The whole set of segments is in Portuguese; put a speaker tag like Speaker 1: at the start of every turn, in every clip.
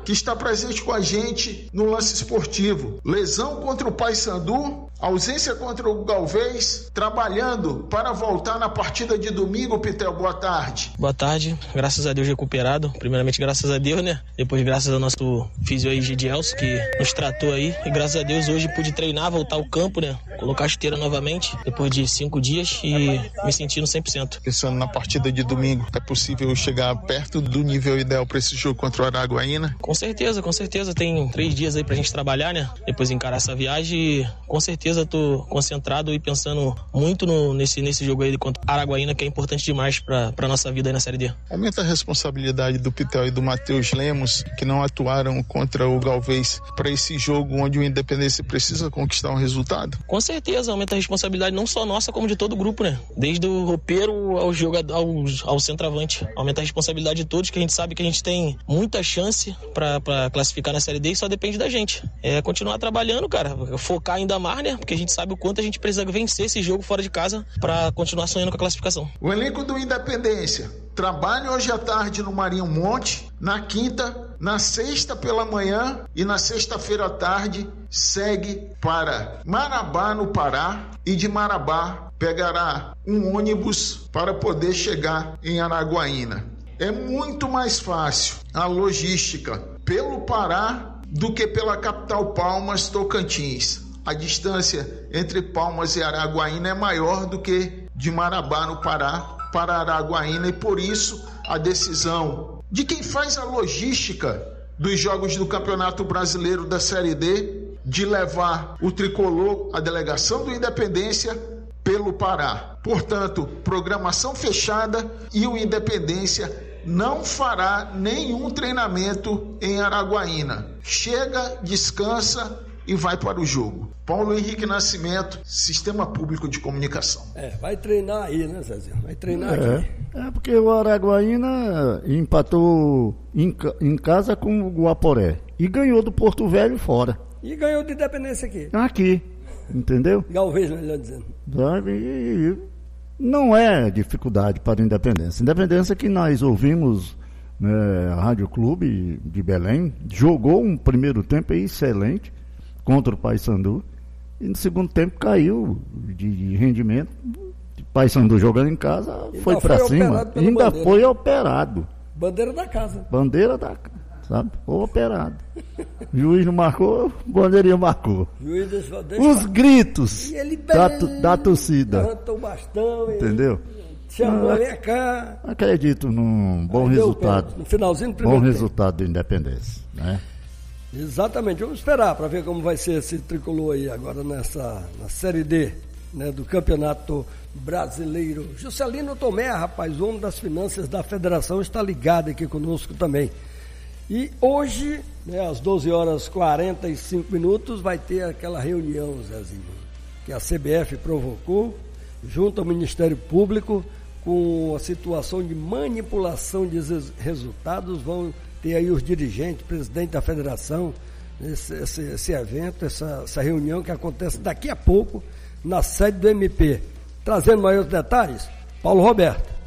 Speaker 1: que está presente com a gente no Lance Esportivo. Lesão contra o Paysandu, ausência contra o Galvez, trabalhando para voltar na partida de domingo. Pitel, boa tarde.
Speaker 2: Boa tarde, graças a Deus recuperado. Primeiramente, graças a Deus, né? Depois, graças ao nosso físio aí, Gidielso, que nos tratou aí. E graças a Deus, hoje pude treinar, voltar ao campo, né? Colocar a esteira novamente, depois de 5 dias e me sentindo 100%.
Speaker 1: Pensando na partida de domingo, é possível chegar perto do nível ideal para esse jogo contra o Araguaína?
Speaker 2: Com certeza. Tem 3 dias aí pra gente trabalhar, né? Depois encarar essa viagem e com certeza tô concentrado e pensando muito nesse jogo aí contra o Araguaína, que é importante demais pra nossa vida aí na Série D.
Speaker 1: Aumenta a responsabilidade do Pitel e do Matheus Lemos, que não atuaram contra o Galvez, para esse jogo onde o Independência precisa conquistar um resultado?
Speaker 2: Com certeza, aumenta a responsabilidade não só nossa, como de todo o grupo, né? Desde o roupeiro ao jogador, ao centroavante. Aumenta a responsabilidade de todos, que a gente sabe que a gente tem muita chance pra classificar na Série D e só depende da gente. É continuar trabalhando, cara, focar ainda mais, né? Porque a gente sabe o quanto a gente precisa vencer esse jogo fora de casa pra continuar sonhando com a classificação.
Speaker 1: O elenco do Independência trabalha hoje à tarde no Marinho Monte, na quinta, na sexta pela manhã e na sexta-feira à tarde segue para Marabá, no Pará, e de Marabá pegará um ônibus para poder chegar em Araguaína. É muito mais fácil a logística pelo Pará do que pela capital Palmas, Tocantins. A distância entre Palmas e Araguaína é maior do que de Marabá, no Pará, para Araguaína, e por isso a decisão de quem faz a logística dos jogos do Campeonato Brasileiro da Série D de levar o tricolor, a delegação do Independência, pelo Pará. Portanto, programação fechada, e o Independência não fará nenhum treinamento em Araguaína. Chega, descansa e vai para o jogo. Paulo Henrique Nascimento, Sistema Público de Comunicação.
Speaker 3: Vai treinar aí, né, Zezinho? Vai treinar aqui.
Speaker 4: Porque o Araguaína empatou em casa com o Guaporé e ganhou do Porto Velho fora.
Speaker 3: E ganhou de Independência aqui.
Speaker 4: Aqui, entendeu?
Speaker 3: Galvez, melhor dizendo.
Speaker 4: Não é dificuldade para a Independência. Independência que nós ouvimos, a Rádio Clube de Belém, jogou um primeiro tempo excelente contra o Paysandu, e no segundo tempo caiu de rendimento. Paysandu jogando em casa, foi para cima, ainda foi operado.
Speaker 3: Bandeira da casa.
Speaker 4: Sabe? Foi operado. O juiz não marcou, o bandeirinha marcou.
Speaker 3: Juiz deixa
Speaker 4: os gritos da torcida.
Speaker 3: Levantou o bastão.
Speaker 4: Entendeu?
Speaker 3: Chamou, vem cá.
Speaker 4: Acredito num bom resultado.
Speaker 3: No finalzinho do primeiro
Speaker 4: tempo. Resultado do Independência, né?
Speaker 3: Exatamente. Vamos esperar para ver como vai ser esse tricolor aí agora na Série D, né, do Campeonato Brasileiro. Juscelino Tomé, rapaz, o homem das finanças da federação, está ligado aqui conosco também. E hoje, né, às 12h45, vai ter aquela reunião, Zezinho, que a CBF provocou, junto ao Ministério Público, com a situação de manipulação de resultados. Vão ter aí os dirigentes, presidente da federação, esse evento, essa reunião que acontece daqui a pouco na sede do MP. Trazendo maiores detalhes, Paulo Roberto.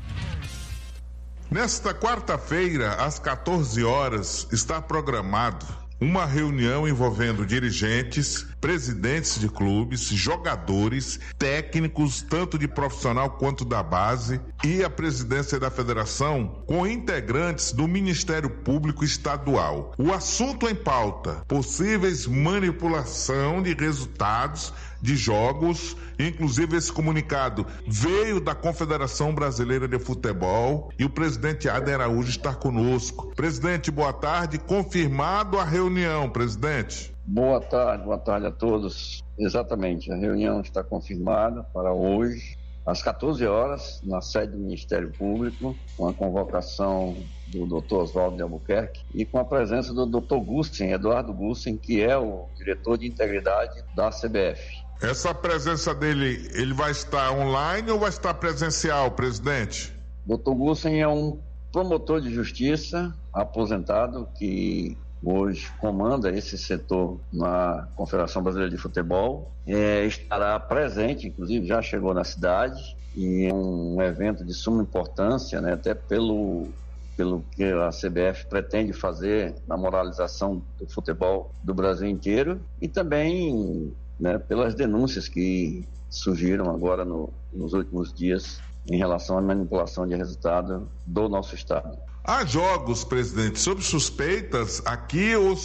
Speaker 5: Nesta quarta-feira, às 14 horas, está programado uma reunião envolvendo dirigentes, presidentes de clubes, jogadores, técnicos, tanto de profissional quanto da base, e a presidência da federação, com integrantes do Ministério Público Estadual. O assunto em pauta: possíveis manipulação de resultados de jogos. Inclusive, esse comunicado veio da Confederação Brasileira de Futebol, e o presidente Adem Araújo está conosco. Presidente, boa tarde. Confirmado a reunião, presidente.
Speaker 6: Boa tarde a todos. Exatamente, a reunião está confirmada para hoje, às 14 horas, na sede do Ministério Público, com a convocação do Dr. Oswaldo de Albuquerque e com a presença do Dr. Gusten, Eduardo Gusten, que é o diretor de integridade da CBF.
Speaker 5: Essa presença dele, ele vai estar online ou vai estar presencial, presidente?
Speaker 6: Dr. Gusten é um promotor de justiça aposentado que hoje comanda esse setor na Confederação Brasileira de Futebol. Estará presente, inclusive já chegou na cidade, e é um evento de suma importância, né, até pelo pelo que a CBF pretende fazer na moralização do futebol do Brasil inteiro e também, né, pelas denúncias que surgiram agora nos últimos dias em relação à manipulação de resultado do nosso estado.
Speaker 5: Há jogos, presidente, sob suspeitas aqui ou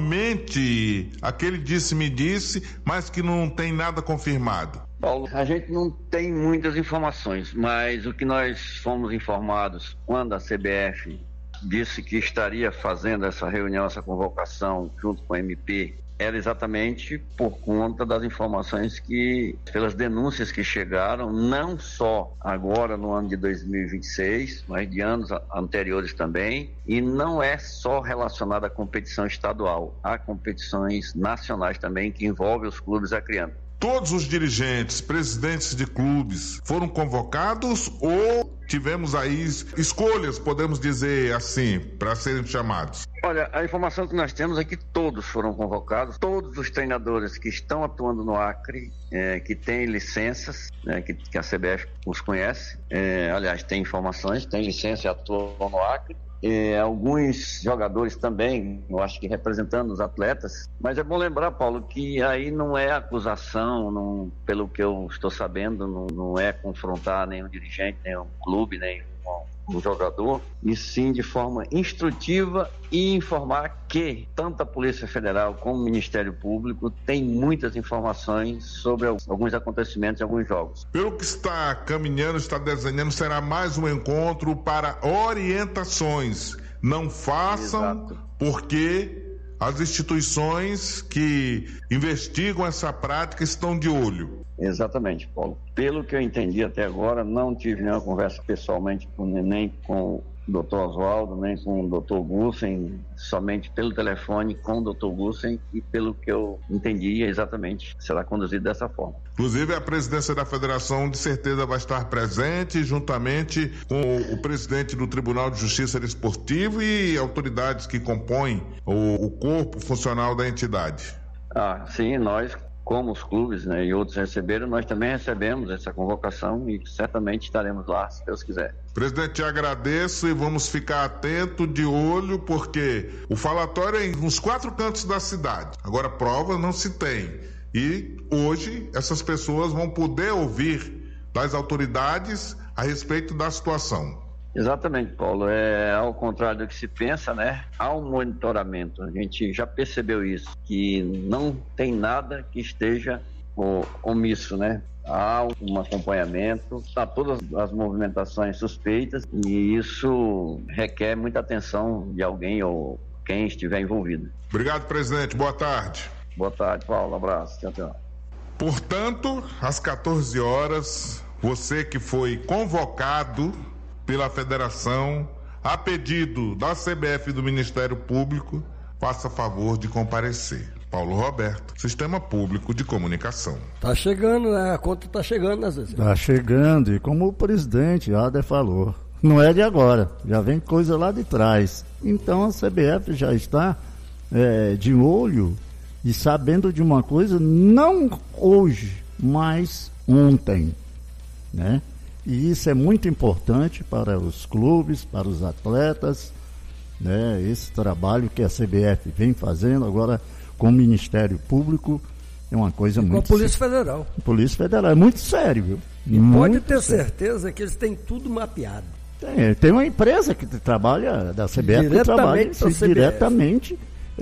Speaker 5: somente aquele disse-me-disse, mas que não tem nada confirmado?
Speaker 6: Paulo, a gente não tem muitas informações, mas o que nós fomos informados quando a CBF disse que estaria fazendo essa reunião, essa convocação junto com a MP, era exatamente por conta das informações pelas denúncias que chegaram, não só agora no ano de 2026, mas de anos anteriores também, e não é só relacionada à competição estadual, há competições nacionais também que envolvem os clubes acrianos.
Speaker 5: Todos os dirigentes, presidentes de clubes foram convocados ou tivemos aí escolhas, podemos dizer assim, para serem chamados?
Speaker 6: Olha, a informação que nós temos é que todos foram convocados, todos os treinadores que estão atuando no Acre, que têm licenças, que a CBF os conhece, aliás, tem informações, tem licença e atuam no Acre. Alguns jogadores também, eu acho que representando os atletas, mas é bom lembrar, Paulo, que aí não é acusação, pelo que eu estou sabendo, não é confrontar nenhum dirigente, nenhum clube, nenhum jogador, e sim de forma instrutiva e informar que tanto a Polícia Federal como o Ministério Público tem muitas informações sobre alguns acontecimentos em alguns jogos.
Speaker 5: Pelo que está caminhando, está desenhando, será mais um encontro para orientações. Não façam, exato, porque as instituições que investigam essa prática estão de olho.
Speaker 6: Exatamente, Paulo. Pelo que eu entendi até agora, não tive nenhuma conversa pessoalmente nem com o Dr. Oswaldo, nem com o Dr. Gussen, somente pelo telefone com o Dr. Gussen, e pelo que eu entendi, exatamente, será conduzido dessa forma.
Speaker 5: Inclusive, a presidência da federação de certeza vai estar presente, juntamente com o presidente do Tribunal de Justiça Desportivo e autoridades que compõem o corpo funcional da entidade.
Speaker 6: Sim, nós, como os clubes, né, e outros receberam, nós também recebemos essa convocação e certamente estaremos lá, se Deus quiser.
Speaker 5: Presidente, te agradeço e vamos ficar atento, de olho, porque o falatório é nos 4 cantos da cidade. Agora, prova não se tem. E hoje essas pessoas vão poder ouvir das autoridades a respeito da situação.
Speaker 6: Exatamente, Paulo. Ao contrário do que se pensa, né? Há um monitoramento. A gente já percebeu isso, que não tem nada que esteja omisso, né? Há um acompanhamento, há todas as movimentações suspeitas e isso requer muita atenção de alguém ou quem estiver envolvido.
Speaker 5: Obrigado, presidente. Boa tarde.
Speaker 6: Boa tarde, Paulo. Um abraço. Tchau, tchau.
Speaker 5: Portanto, às 14 horas, você que foi convocado pela federação, a pedido da CBF e do Ministério Público, faça favor de comparecer. Paulo Roberto, Sistema Público de Comunicação.
Speaker 3: Tá chegando, né? A conta tá chegando, às vezes.
Speaker 4: Tá chegando, e como o presidente Ader falou, não é de agora, já vem coisa lá de trás. Então a CBF já está de olho e sabendo de uma coisa, não hoje, mas ontem, né? E isso é muito importante para os clubes, para os atletas, né? Esse trabalho que a CBF vem fazendo agora com o Ministério Público é uma coisa muito...
Speaker 3: Com a Polícia Federal.
Speaker 4: Polícia Federal, é muito sério, viu?
Speaker 3: E pode ter certeza que eles têm tudo mapeado.
Speaker 4: Tem uma empresa que trabalha, da CBF, que trabalha diretamente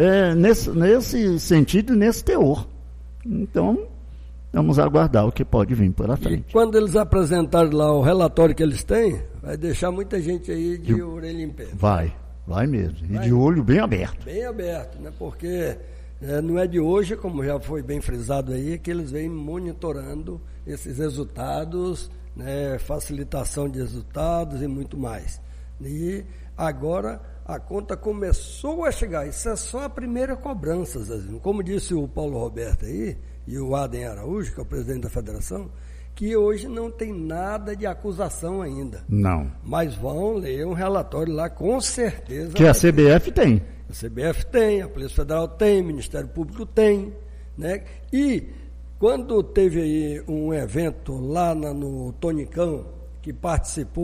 Speaker 4: nesse sentido, nesse teor. Então... vamos aguardar o que pode vir pela frente.
Speaker 3: E quando eles apresentarem lá o relatório que eles têm, vai deixar muita gente aí de orelha em pé.
Speaker 4: Vai mesmo. E de olho bem aberto.
Speaker 3: Bem aberto, né? Porque não é de hoje, como já foi bem frisado aí, que eles vêm monitorando esses resultados, né? Facilitação de resultados e muito mais. E agora a conta começou a chegar. Isso é só a primeira cobrança, Zezinho. Como disse o Paulo Roberto aí, e o Adem Araújo, que é o presidente da federação, que hoje não tem nada de acusação ainda.
Speaker 4: Não.
Speaker 3: Mas vão ler um relatório lá, com certeza.
Speaker 4: Que a CBF tem.
Speaker 3: A CBF tem, a Polícia Federal tem, o Ministério Público tem, né? E quando teve aí um evento lá no Tonicão, que participou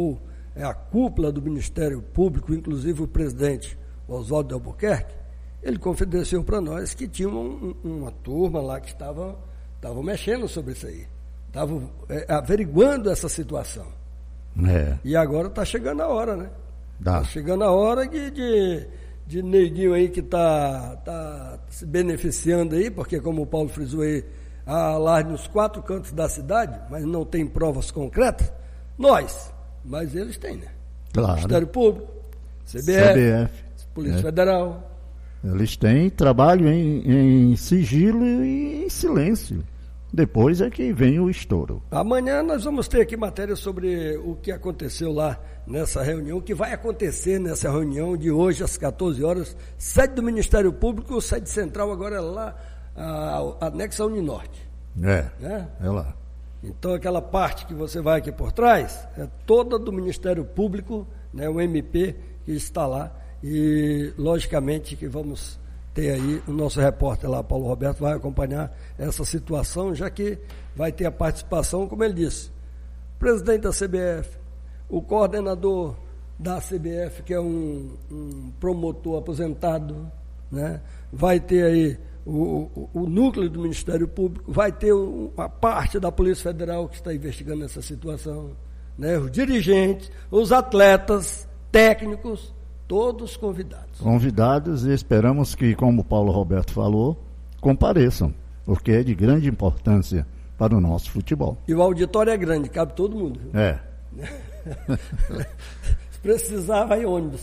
Speaker 3: a cúpula do Ministério Público, inclusive o presidente Oswaldo de Albuquerque, ele confidenciou para nós que tinha uma turma lá que estava mexendo sobre isso aí, estava averiguando essa situação. E agora está chegando a hora, né? Está chegando a hora de neguinho aí que está se beneficiando aí, porque como o Paulo frisou aí, há alarde nos 4 cantos da cidade, mas não tem provas concretas, mas eles têm, né?
Speaker 4: Claro.
Speaker 3: Ministério Público, CBF. Polícia Federal.
Speaker 4: Eles têm trabalho em sigilo e em silêncio. Depois é que vem o estouro.
Speaker 3: Amanhã nós vamos ter aqui matéria sobre o que aconteceu lá nessa reunião, o que vai acontecer nessa reunião de hoje às 14 horas, sede do Ministério Público, sede central agora é lá, anexa à Uninorte.
Speaker 4: É lá.
Speaker 3: Então aquela parte que você vai aqui por trás, é toda do Ministério Público, né, o MP que está lá. E, logicamente, que vamos ter aí o nosso repórter lá, Paulo Roberto, vai acompanhar essa situação, já que vai ter a participação, como ele disse, o presidente da CBF, o coordenador da CBF, que é um promotor aposentado, né? Vai ter aí o núcleo do Ministério Público, vai ter a parte da Polícia Federal que está investigando essa situação, né? Os dirigentes, os atletas, técnicos, todos convidados. Convidados,
Speaker 4: e esperamos que, como o Paulo Roberto falou, compareçam, porque é de grande importância para o nosso futebol.
Speaker 3: E o auditório é grande, cabe todo mundo. Viu? Se precisar, vai ônibus.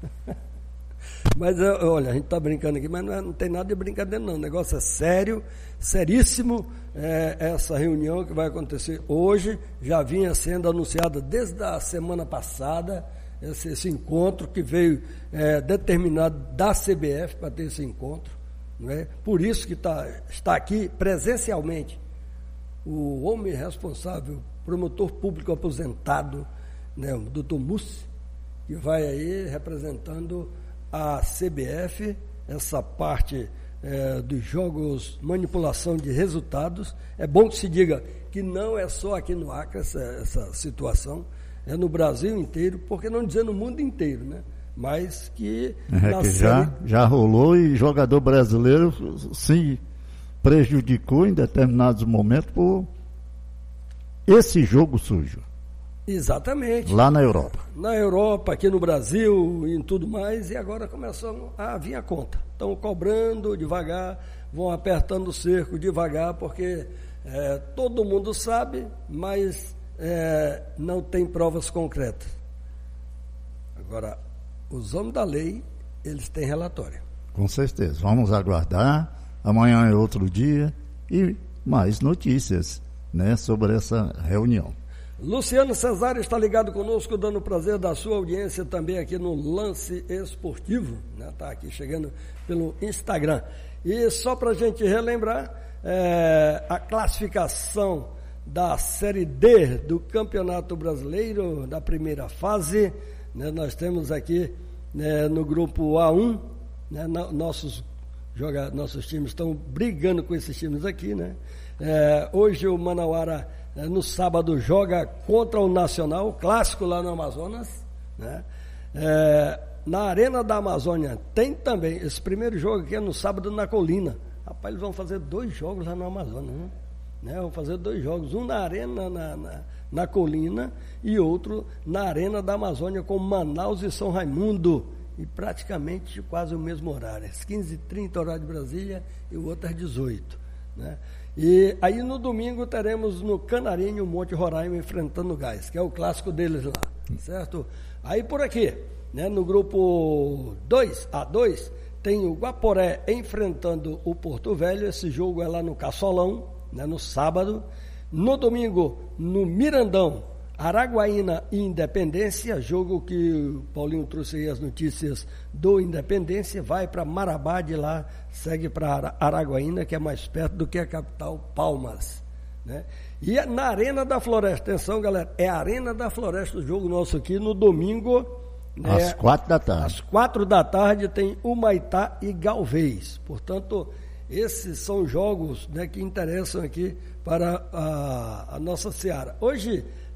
Speaker 3: Mas, olha, a gente está brincando aqui, mas não tem nada de brincadeira não, o negócio é sério, seríssimo. Essa reunião que vai acontecer hoje, já vinha sendo anunciada desde a semana passada, esse encontro que veio determinado da CBF para ter esse encontro, né? Por isso que está aqui presencialmente o homem responsável, promotor público aposentado, né, o doutor Mussi, que vai aí representando a CBF, essa parte dos jogos, manipulação de resultados. É bom que se diga que não é só aqui no Acre essa situação, é no Brasil inteiro, porque não dizer no mundo inteiro, né? Mas que...
Speaker 4: já rolou e jogador brasileiro se prejudicou em determinados momentos por esse jogo sujo.
Speaker 3: Exatamente.
Speaker 4: Lá na Europa.
Speaker 3: Na Europa, aqui no Brasil e em tudo mais, e agora começam a vir a conta. Estão cobrando devagar, vão apertando o cerco devagar, porque todo mundo sabe, mas não tem provas concretas. Agora, os homens da lei, eles têm relatório.
Speaker 4: Com certeza. Vamos aguardar. Amanhã é outro dia e mais notícias, né, sobre essa reunião.
Speaker 3: Luciano Cesário está ligado conosco, dando o prazer da sua audiência também aqui no Lance Esportivo, né? Está aqui chegando pelo Instagram. E só para a gente relembrar, a classificação da Série D do Campeonato Brasileiro, da primeira fase, né? Nós temos aqui, né, no grupo A1, né, nossos times estão brigando com esses times aqui, né? Hoje o Manauara, no sábado, joga contra o Nacional, clássico lá no Amazonas, né? Na Arena da Amazônia tem também, esse primeiro jogo aqui é no sábado na Colina. Rapaz, eles vão fazer 2 jogos lá no Amazonas, né? Vão fazer 2 jogos, um na Arena na Colina e outro na Arena da Amazônia com Manaus e São Raimundo, e praticamente quase o mesmo horário, às 15h30 horário de Brasília e o outro às 18h, né? E aí no domingo teremos no Canarinho, Monte Roraima, enfrentando o Gás, que é o clássico deles lá, certo? Aí por aqui, né, no grupo 2, A2, tem o Guaporé enfrentando o Porto Velho. Esse jogo é lá no Caçolão, né, no sábado. No domingo, no Mirandão, Araguaína e Independência, jogo que o Paulinho trouxe aí as notícias do Independência, vai para Marabá, de lá segue para Araguaína, que é mais perto do que a capital, Palmas, né? E na Arena da Floresta, atenção galera, é a Arena da Floresta o jogo nosso aqui no domingo, né,
Speaker 4: às 4 da tarde.
Speaker 3: Às 4 da tarde tem Humaitá e Galvez. Portanto, esses são jogos, né, que interessam aqui para a nossa seara. Hoje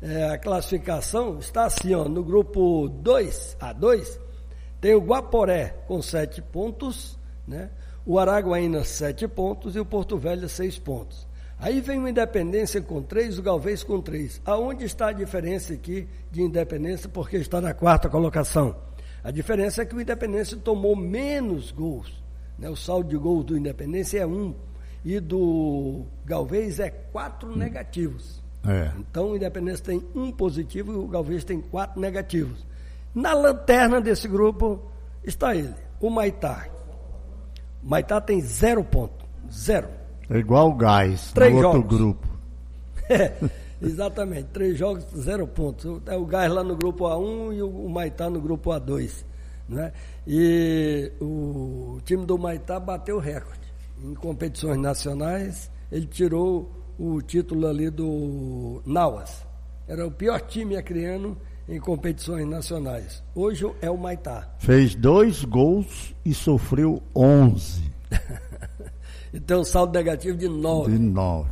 Speaker 3: a classificação está assim, ó, no grupo 2, A2, tem o Guaporé com 7 pontos, né? O Araguaína 7 pontos e o Porto Velho 6 pontos. Aí vem o Independência com 3, o Galvez com 3. Aonde está a diferença aqui de Independência, porque está na 4ª colocação? A diferença é que o Independência tomou menos gols, né? O saldo de gols do Independência é 1 e do Galvez é 4 negativos. Então o Independência tem 1 positivo e o Galvez tem 4 negativos. Na lanterna desse grupo está ele, o Maitá. O Maitá tem 0 ponto, 0.
Speaker 4: É igual o Gás,
Speaker 3: 3
Speaker 4: no outro
Speaker 3: jogos.
Speaker 4: grupo.
Speaker 3: Exatamente, 3 jogos, 0 pontos. É o Gás lá no grupo A1 e o Maitá no grupo A2. Né? E o time do Maitá bateu o recorde. Em competições nacionais, ele tirou o título ali do Nauas. Era o pior time acreano em competições nacionais. Hoje é o Maitá.
Speaker 4: Fez 2 gols e sofreu 11.
Speaker 3: E tem um saldo negativo de 9.
Speaker 4: De 9.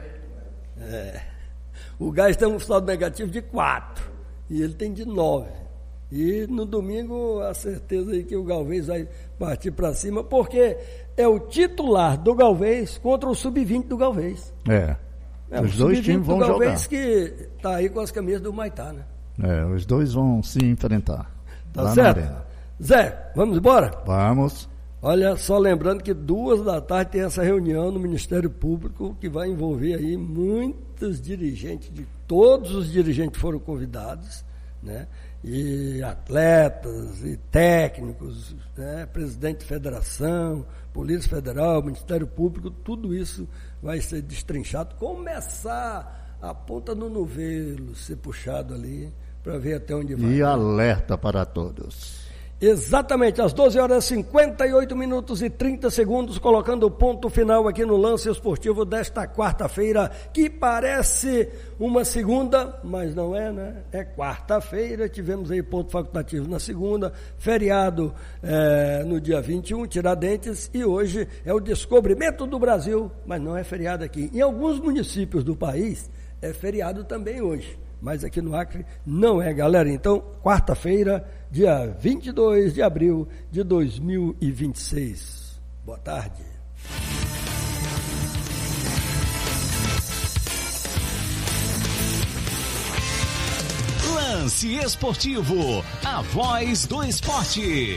Speaker 3: O Gás tem um saldo negativo de 4. E ele tem de 9. E no domingo, a certeza aí que o Galvez vai partir para cima, porque é o titular do Galvez contra o sub-20 do Galvez.
Speaker 4: Os dois times vão jogar. O
Speaker 3: Galvez que está aí com as camisas do Maitá, né?
Speaker 4: Os dois vão se enfrentar.
Speaker 3: Tá certo? Zé, vamos embora?
Speaker 4: Vamos.
Speaker 3: Olha, só lembrando que 14h tem essa reunião no Ministério Público que vai envolver aí muitos dirigentes, todos os dirigentes foram convidados, né? E atletas, e técnicos, né? Presidente de federação, Polícia Federal, Ministério Público, tudo isso vai ser destrinchado, começar a ponta no novelo, ser puxado ali, para ver até onde vai.
Speaker 4: E alerta para todos.
Speaker 3: Exatamente, às 12h58 e 30 segundos, colocando o ponto final aqui no Lance Esportivo desta quarta-feira, que parece uma segunda, mas não é, né? É quarta-feira, tivemos aí ponto facultativo na segunda, feriado no dia 21, Tiradentes, e hoje é o descobrimento do Brasil, mas não é feriado aqui. Em alguns municípios do país é feriado também hoje. Mas aqui no Acre não é, galera. Então, quarta-feira, dia 22 de abril de 2026. Boa tarde.
Speaker 7: Lance Esportivo, a voz do esporte.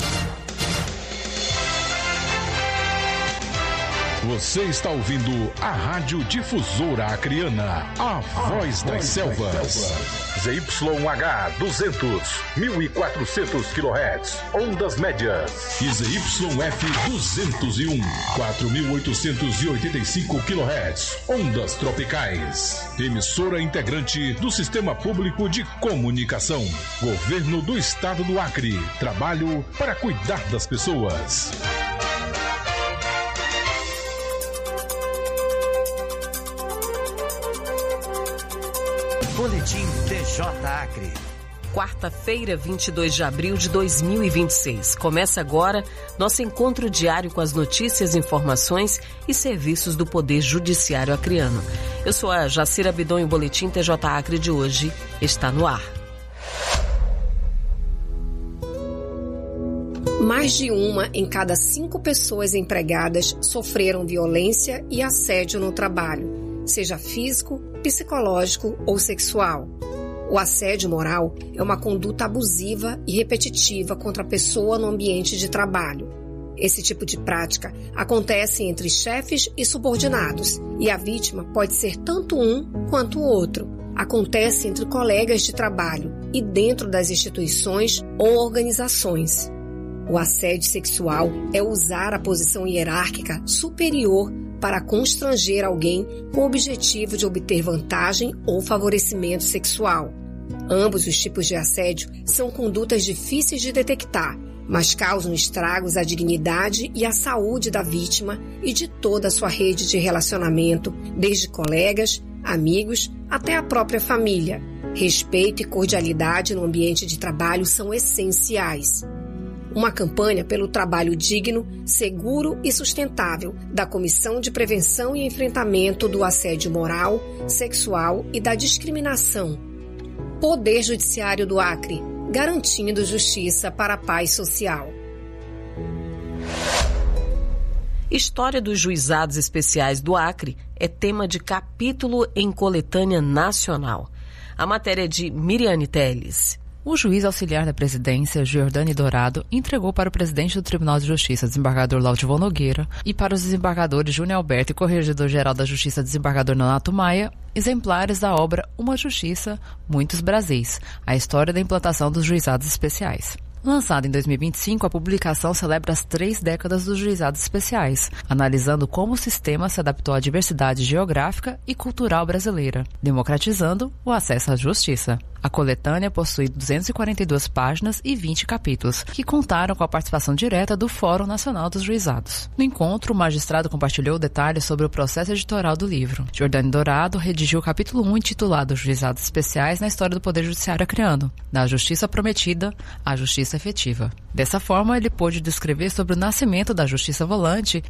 Speaker 7: Você está ouvindo a Rádio Difusora Acreana, a voz das selvas. ZYH 200, 1400 kHz, ondas médias. E ZYF 201, 4885 kHz, ondas tropicais. Emissora integrante do Sistema Público de Comunicação. Governo do Estado do Acre. Trabalho para cuidar das pessoas.
Speaker 8: Boletim TJ Acre.
Speaker 9: Quarta-feira, 22 de abril de 2026. Começa agora nosso encontro diário com as notícias, informações e serviços do Poder Judiciário acreano. Eu sou a Jacira Bidon e o Boletim TJ Acre de hoje está no ar.
Speaker 10: Mais de 1 em cada 5 pessoas empregadas sofreram violência e assédio no trabalho, seja físico, psicológico ou sexual. O assédio moral é uma conduta abusiva e repetitiva contra a pessoa no ambiente de trabalho. Esse tipo de prática acontece entre chefes e subordinados, e a vítima pode ser tanto um quanto o outro. Acontece entre colegas de trabalho e dentro das instituições ou organizações. O assédio sexual é usar a posição hierárquica superior para constranger alguém com o objetivo de obter vantagem ou favorecimento sexual. Ambos os tipos de assédio são condutas difíceis de detectar, mas causam estragos à dignidade e à saúde da vítima e de toda a sua rede de relacionamento, desde colegas, amigos até a própria família. Respeito e cordialidade no ambiente de trabalho são essenciais. uma campanha pelo trabalho digno, seguro e sustentável da Comissão de Prevenção e Enfrentamento do Assédio Moral, Sexual e da Discriminação. Poder Judiciário do Acre, garantindo justiça para a paz social.
Speaker 9: História dos Juizados Especiais do Acre é tema de capítulo em coletânea nacional. A matéria é de Miriane Teles.
Speaker 11: O juiz auxiliar da presidência, Giordani Dourado, entregou para o presidente do Tribunal de Justiça, desembargador Laudivon Nogueira, e para os desembargadores Júnior Alberto e corregedor-geral da Justiça, desembargador Nonato Maia, exemplares da obra Uma Justiça, Muitos Brasis, a história da implantação dos juizados especiais. Lançada em 2025, a publicação celebra as 3 décadas dos juizados especiais, analisando como o sistema se adaptou à diversidade geográfica e cultural brasileira, democratizando o acesso à justiça. A coletânea possui 242 páginas e 20 capítulos, que contaram com a participação direta do Fórum Nacional dos Juizados. No encontro, o magistrado compartilhou detalhes sobre o processo editorial do livro. Giordani Dourado redigiu o capítulo 1 intitulado Juizados Especiais na História do Poder Judiciário Acreano, da Justiça Prometida à Justiça Efetiva. Dessa forma, ele pôde descrever sobre o nascimento da Justiça Volante.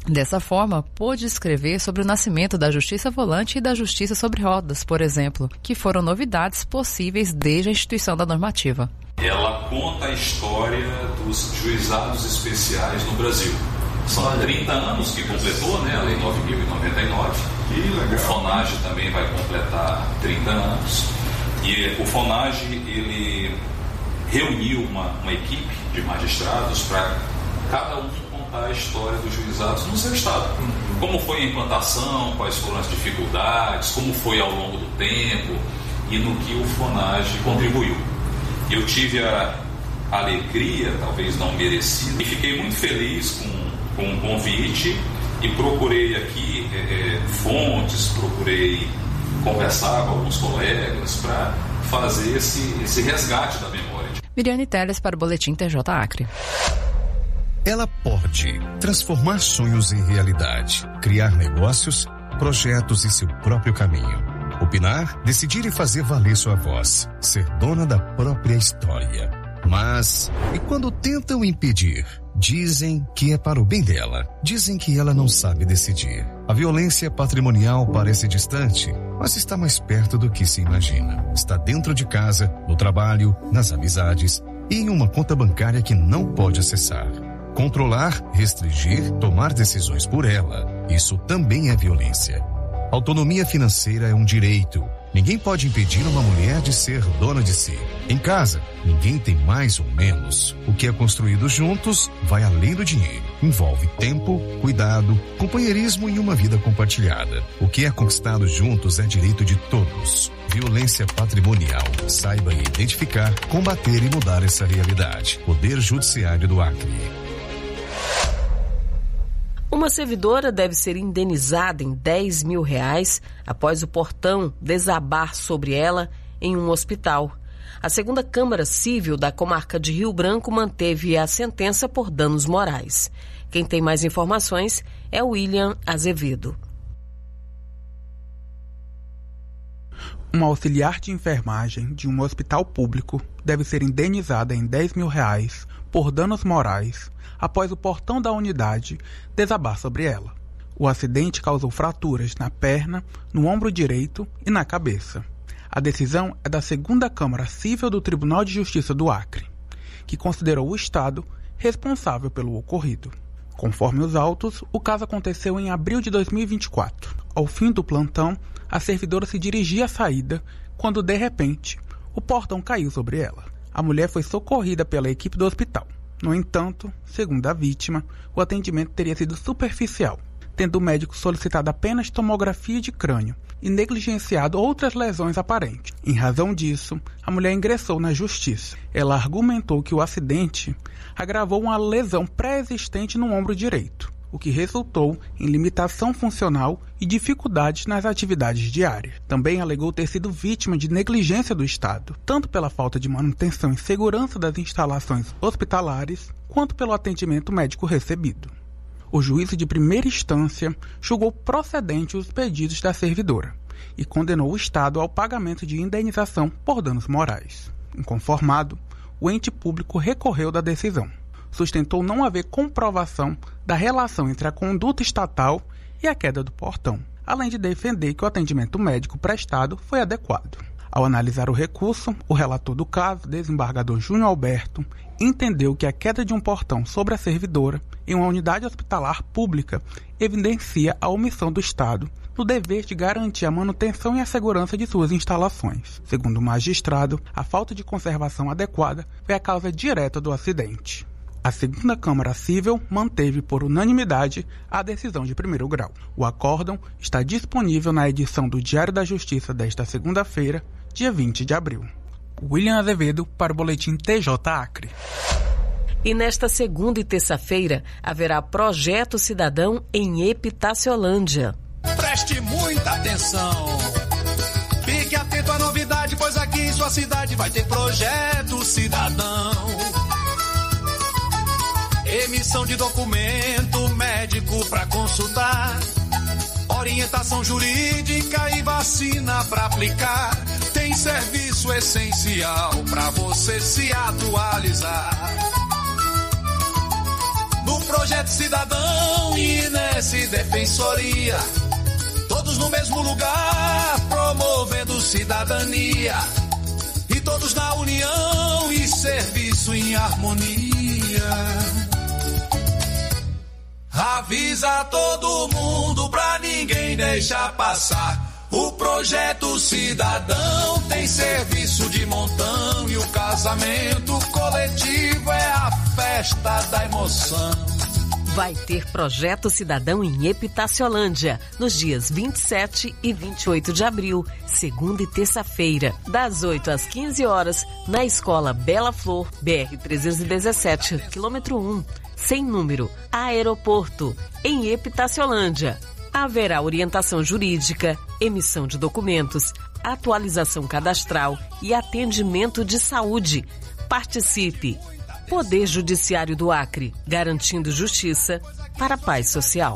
Speaker 11: E da Justiça sobre Rodas, por exemplo, que foram novidades possíveis desde a instituição da normativa.
Speaker 12: Ela conta a história dos juizados especiais no Brasil. São 30 anos que completou, né, a Lei 9.099. O FONAGE também vai completar 30 anos. E o FONAGE, ele reuniu uma equipe de magistrados para cada um contar a história dos juizados no seu estado. Como foi a implantação, quais foram as dificuldades, como foi ao longo do tempo e no que o FONAGE contribuiu. Eu tive a alegria, talvez não merecida, e fiquei muito feliz com o convite e procurei aqui fontes, procurei conversar com alguns colegas para fazer esse resgate da memória.
Speaker 11: Miriane Teles para o Boletim TJ Acre.
Speaker 13: Ela pode transformar sonhos em realidade, criar negócios, projetos e seu próprio caminho. Opinar, decidir e fazer valer sua voz, ser dona da própria história. Mas, e quando tentam impedir? Dizem que é para o bem dela. Dizem que ela não sabe decidir. A violência patrimonial parece distante, mas está mais perto do que se imagina. Está dentro de casa, no trabalho, nas amizades e em uma conta bancária que não pode acessar. Controlar, restringir, tomar decisões por ela, isso também é violência. Autonomia financeira é um direito. Ninguém pode impedir uma mulher de ser dona de si. Em casa, ninguém tem mais ou menos. O que é construído juntos vai além do dinheiro. Envolve tempo, cuidado, companheirismo e uma vida compartilhada. O que é conquistado juntos é direito de todos. Violência patrimonial. Saiba identificar, combater e mudar essa realidade. Poder Judiciário do Acre.
Speaker 9: Uma servidora deve ser indenizada em R$10 mil após o portão desabar sobre ela em um hospital. A segunda Câmara Civil da comarca de Rio Branco manteve a sentença por danos morais. Quem tem mais informações é o William Azevedo.
Speaker 14: Uma auxiliar de enfermagem de um hospital público deve ser indenizada em R$10 mil por danos morais após o portão da unidade desabar sobre ela. O acidente causou fraturas na perna, no ombro direito e na cabeça. A decisão é da segunda Câmara Civil do Tribunal de Justiça do Acre, que considerou o Estado responsável pelo ocorrido. Conforme os autos, o caso aconteceu em abril de 2024. Ao fim do plantão, a servidora se dirigia à saída quando, de repente, o portão caiu sobre ela. A mulher foi socorrida pela equipe do hospital. No entanto, segundo a vítima, o atendimento teria sido superficial, tendo o médico solicitado apenas tomografia de crânio e negligenciado outras lesões aparentes. Em razão disso, a mulher ingressou na justiça. Ela argumentou que o acidente agravou uma lesão pré-existente no ombro direito, o que resultou em limitação funcional e dificuldades nas atividades diárias. Também alegou ter sido vítima de negligência do Estado, tanto pela falta de manutenção e segurança das instalações hospitalares, quanto pelo atendimento médico recebido. O juízo de primeira instância julgou procedente os pedidos da servidora e condenou o Estado ao pagamento de indenização por danos morais. Inconformado, o ente público recorreu da decisão. sustentou não haver comprovação da relação entre a conduta estatal e a queda do portão, além de defender que o atendimento médico prestado foi adequado. Ao analisar o recurso, o relator do caso, desembargador Júnior Alberto, entendeu que a queda de um portão sobre a servidora em uma unidade hospitalar pública evidencia a omissão do Estado no dever de garantir a manutenção e a segurança de suas instalações. Segundo o magistrado, a falta de conservação adequada foi a causa direta do acidente. A segunda Câmara Cível manteve por unanimidade a decisão de primeiro grau. O acórdão está disponível na edição do Diário da Justiça desta segunda-feira, dia 20 de abril. William Azevedo para o Boletim TJ Acre.
Speaker 9: E nesta segunda e terça-feira haverá Projeto Cidadão em Epitaciolândia.
Speaker 15: Preste muita atenção. Fique atento à novidade, pois aqui em sua cidade vai ter Projeto Cidadão. Emissão de documento médico para consultar, orientação jurídica e vacina para aplicar. Tem serviço essencial para você se atualizar. No Projeto Cidadão e Inesse Defensoria, todos no mesmo lugar, promovendo cidadania. E todos na união e serviço em harmonia. Avisa todo mundo pra ninguém deixar passar. O Projeto Cidadão tem serviço de montão e o casamento coletivo é a festa da emoção.
Speaker 9: Vai ter Projeto Cidadão em Epitaciolândia, nos dias 27 e 28 de abril, segunda e terça-feira, das 8 às 15 horas, na Escola Bela Flor, BR-317, quilômetro 1, sem número, Aeroporto, em Epitaciolândia. Haverá orientação jurídica, emissão de documentos, atualização cadastral e atendimento de saúde. Participe! Poder Judiciário do Acre, garantindo justiça para a paz social.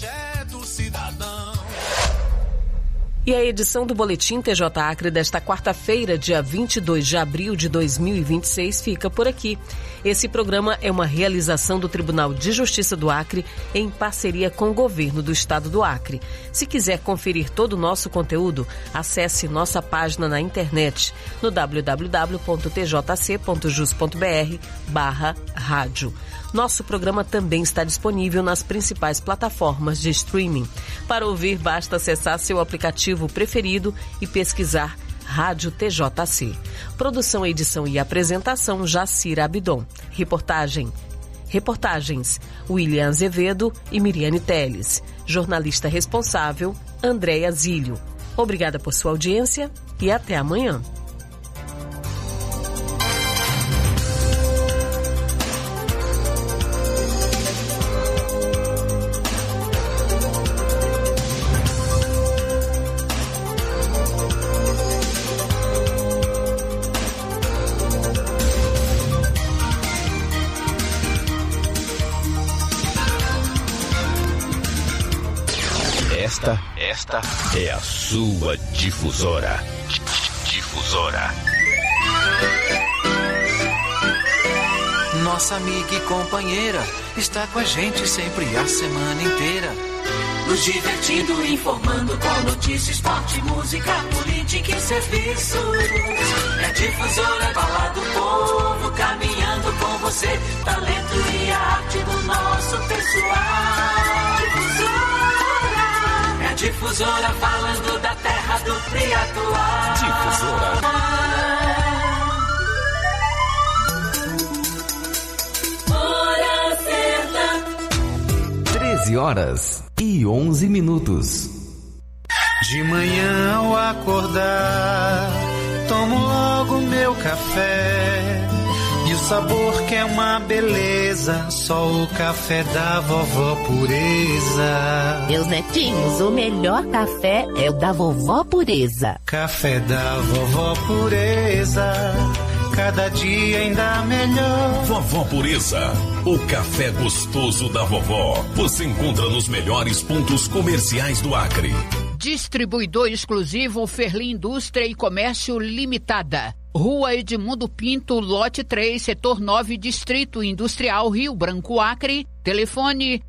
Speaker 9: E a edição do Boletim TJ Acre desta quarta-feira, dia 22 de abril de 2026, fica por aqui. Esse programa é uma realização do Tribunal de Justiça do Acre em parceria com o Governo do Estado do Acre. Se quiser conferir todo o nosso conteúdo, acesse nossa página na internet no www.tjc.jus.br/rádio. Nosso programa também está disponível nas principais plataformas de streaming. Para ouvir, basta acessar seu aplicativo preferido e pesquisar Rádio TJC. Produção, edição e apresentação, Jacira Abidon. Reportagens, William Azevedo e Miriane Teles. Jornalista responsável, Andréia Zílio. Obrigada por sua audiência e até amanhã.
Speaker 16: Esta é a sua difusora.
Speaker 8: Nossa amiga e companheira está com a gente sempre a semana inteira. Nos divertindo, informando com notícias, esporte, música, política e serviços. É Difusora, fala do povo, caminhando com você. Talento e arte do nosso pessoal. Difusora, falando da terra do Priatuá.
Speaker 17: Hora certa.
Speaker 18: 13h11.
Speaker 19: De manhã ao acordar, tomo logo meu café. E o sabor que é uma beleza, só o café da Vovó Pureza.
Speaker 20: Meus netinhos, o melhor café é o da Vovó Pureza.
Speaker 19: Café da Vovó Pureza, cada dia ainda melhor.
Speaker 7: Vovó Pureza, o café gostoso da vovó. Você encontra nos melhores pontos comerciais do Acre.
Speaker 21: Distribuidor exclusivo Ferli Indústria e Comércio Limitada.
Speaker 19: Rua Edmundo Pinto, lote 3, setor 9, Distrito Industrial, Rio Branco, Acre. Telefone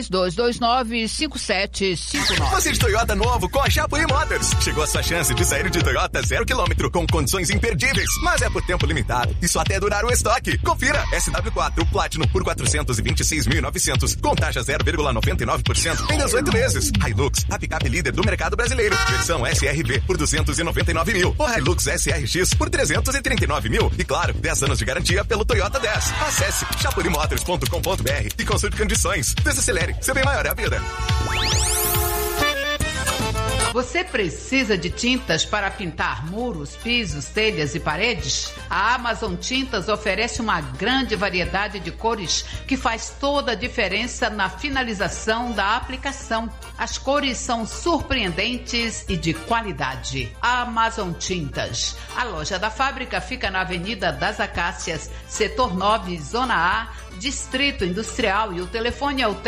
Speaker 19: 3229-5759.
Speaker 21: Você de Toyota novo com a Chapuri Motors. Chegou a sua chance de sair de Toyota 0 km com condições imperdíveis, mas é por tempo limitado e só até durar o estoque. Confira, SW4 Platinum por 426.900 com taxa 0,99% em 18 meses. Hilux, a picape líder do mercado brasileiro. Versão SRV por 299 mil. Ou Hilux SRX por 339 mil. E claro, 10 anos de garantia pelo Toyota 10. Acesse chapurimotors.com.br e consulte condições. Desacelere, seu bem maior é a vida.
Speaker 19: Você precisa de tintas para pintar muros, pisos, telhas e paredes? A Amazon Tintas oferece uma grande variedade de cores que faz toda a diferença na finalização da aplicação. As cores são surpreendentes e de qualidade. Amazon Tintas. A loja da fábrica fica na Avenida das Acácias, setor 9, Zona A, Distrito Industrial, e o telefone é o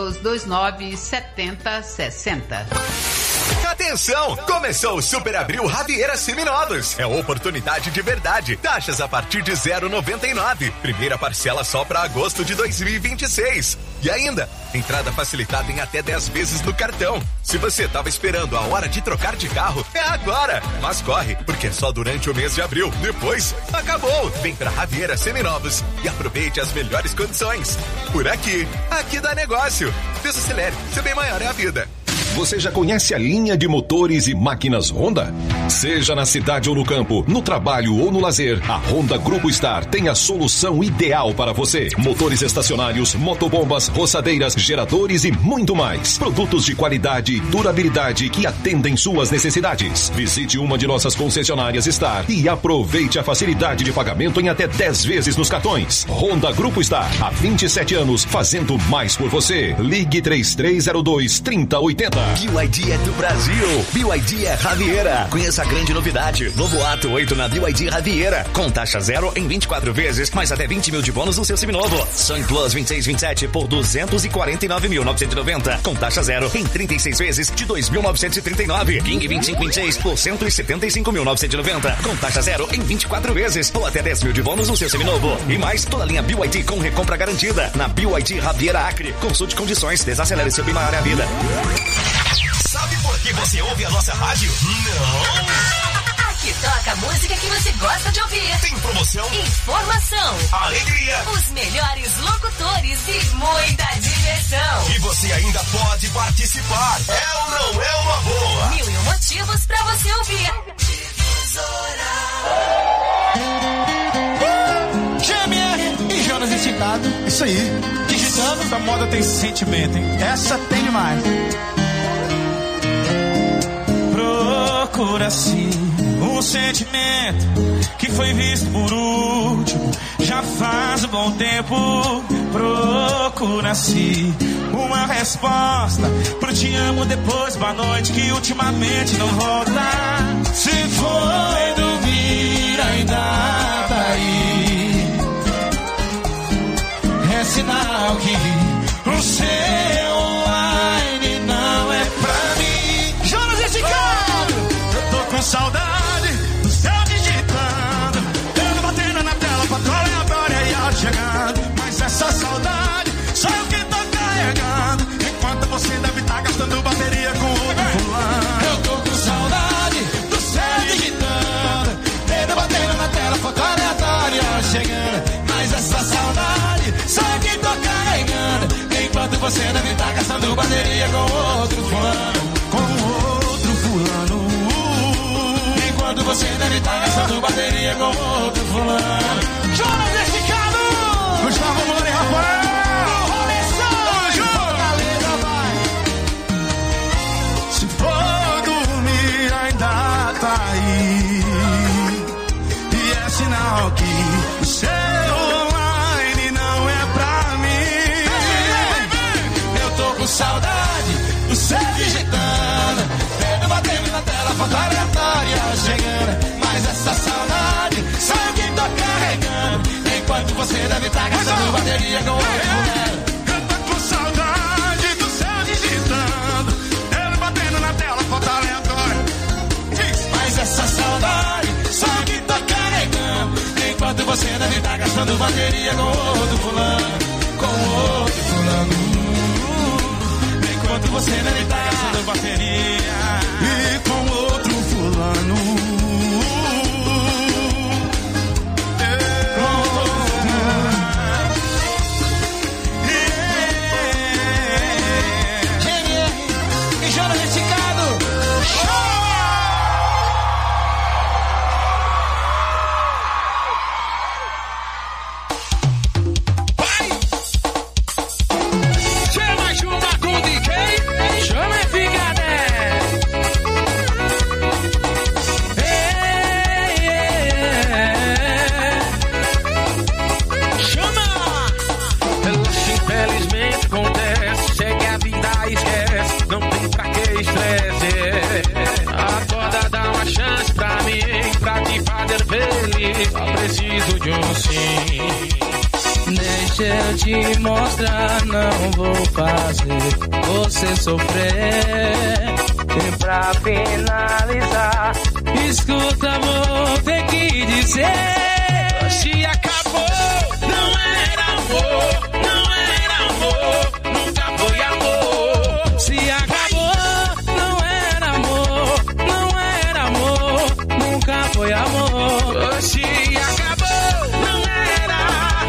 Speaker 19: 3229-7060.
Speaker 21: Atenção! Começou o Super Abril Javiera Seminovos. É oportunidade de verdade. Taxas a partir de 0,99. Primeira parcela só para agosto de 2026. E ainda, entrada facilitada em até 10 vezes no cartão. Se você estava esperando a hora de trocar de carro, é agora. Mas corre, porque é só durante o mês de abril. Depois, acabou. Vem pra Javiera Seminovos e aproveite as melhores condições. Por aqui dá negócio. Desacelere, seu bem maior é a vida.
Speaker 7: Você já conhece a linha de motores e máquinas Honda? Seja na cidade ou no campo, no trabalho ou no lazer, a Honda Grupo Star tem a solução ideal para você. Motores estacionários, motobombas, roçadeiras, geradores e muito mais. Produtos de qualidade e durabilidade que atendem suas necessidades. Visite uma de nossas concessionárias Star e aproveite a facilidade de pagamento em até 10 vezes nos cartões. Honda Grupo Star, há 27 anos, fazendo mais por você. Ligue 3302-3080.
Speaker 16: BYD é do Brasil. BYD é Javiera. Conheça a grande novidade. Novo Ato 8 na BYD Javiera. Com taxa zero em 24 vezes, mais até 20 mil de bônus no seu seminovo. Sun Plus 2627 por 249.990. Com taxa zero em 36 vezes de 2.939. King 2526 por 175.990. Com taxa zero em 24 vezes. Ou até 10 mil de bônus no seu seminovo. E mais toda a linha BYD com recompra garantida. Na BYD Javiera Acre. Consulte condições. Desacelere seu bem maior é a vida.
Speaker 21: Sabe por que você ouve a nossa rádio? Não!
Speaker 17: Aqui toca a música que você gosta de ouvir.
Speaker 21: Tem promoção,
Speaker 17: informação,
Speaker 21: alegria,
Speaker 17: os melhores locutores e muita diversão.
Speaker 21: E você ainda pode participar. É ou não é uma boa?
Speaker 17: 1001 motivos pra você ouvir.
Speaker 22: GMR e Jonas Esticado. Isso aí. Digitando. Essa moda tem sentimento, hein? Essa tem demais. Procura-se um sentimento que foi visto por último já faz um bom tempo. Procura-se uma resposta pro te amo depois boa noite que ultimamente não volta. Se foi dormir ainda tá aí, é sinal que o seu online não é pra mim. Jonas Esticado! Eu tô com saudade do céu digitando, eu batendo na tela, patrulha aleatória e áudio chegando. Mas essa saudade só eu que tô carregando, enquanto você deve estar gastando bateria com outro fulano. Eu tô com saudade do céu digitando, dedo batendo na tela, foto aleatória e áudio chegando. Mas essa saudade só eu que tô carregando, enquanto você deve estar gastando bateria com outro fulano. Com outro fulano. Enquanto você deve estar gastando bateria com outro fulano. Jonas Esticado! Gustavo Moura e Rafael! Fortaleza vai! Se for dormir ainda tá aí, e é sinal que o seu online não é pra mim. Eu tô com saudade do céu digitando, dedo batendo na tela, foto aleatória chegando. Mas essa saudade sabe quem tô carregando, enquanto você deve estar gastando bateria com outro mulher. Eu tô com saudade do céu digitando, dedo batendo na tela, foto aleatória. Mas essa saudade sabe quem tô carregando, passando bateria com outro fulano, enquanto você não tá passando bateria e com outro fulano.
Speaker 1: Só preciso de um sim. Deixa eu te mostrar, não vou fazer você sofrer. E pra finalizar, escuta, vou ter que dizer: se acabou, não era amor, não era amor, nunca foi amor. Se acabou, não era amor, não era amor, nunca foi amor. Se acabou, não era,